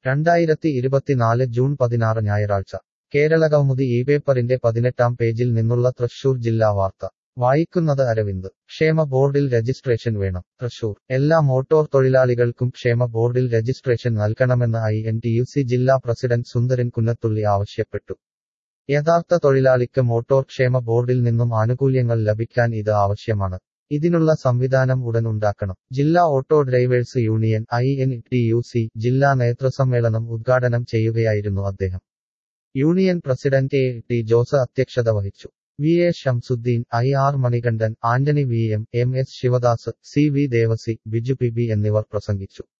2024 June 16 ഞായറാഴ്ച കേരളകൗമുദി ഈ പേപ്പറിന്റെ 18-ാം പേജിൽ നിന്നുള്ള തൃശൂർ ജില്ലാ വാർത്ത വായിക്കുന്നത് അരവിന്ദ് ക്ഷേമ ബോർഡിൽ രജിസ്ട്രേഷൻ വേണം തൃശൂർ എല്ലാ മോട്ടോർ തൊഴിലാളികൾക്കും ക്ഷേമ ബോർഡിൽ രജിസ്ട്രേഷൻ നൽകണമെന്ന് INTUC ജില്ലാ പ്രസിഡന്റ് സുന്ദരൻ കുന്നത്തുള്ളി ആവശ്യപ്പെട്ടു യഥാർത്ഥ തൊഴിലാളിക്ക് മോട്ടോർ ക്ഷേമ ബോർഡിൽ നിന്നും ആനുകൂല്യങ്ങൾ ലഭിക്കാൻ ഇത് ആവശ്യമാണ് ഇതിനുള്ള സംവിധാനം ഉടൻ ഉണ്ടാക്കണം ജില്ലാ ഓട്ടോ ഡ്രൈവേഴ്സ് യൂണിയൻ INTUC ജില്ലാ നേതൃസമ്മേളനം ഉദ്ഘാടനം ചെയ്യുകയായിരുന്നു അദ്ദേഹം യൂണിയൻ പ്രസിഡന്റ് ടി ജോസ് അധ്യക്ഷത വഹിച്ചു VA Shamsuddin IR Manikandan Antony VM MS Sivadas CV Devasi Biju PB എന്നിവർ പ്രസംഗിച്ചു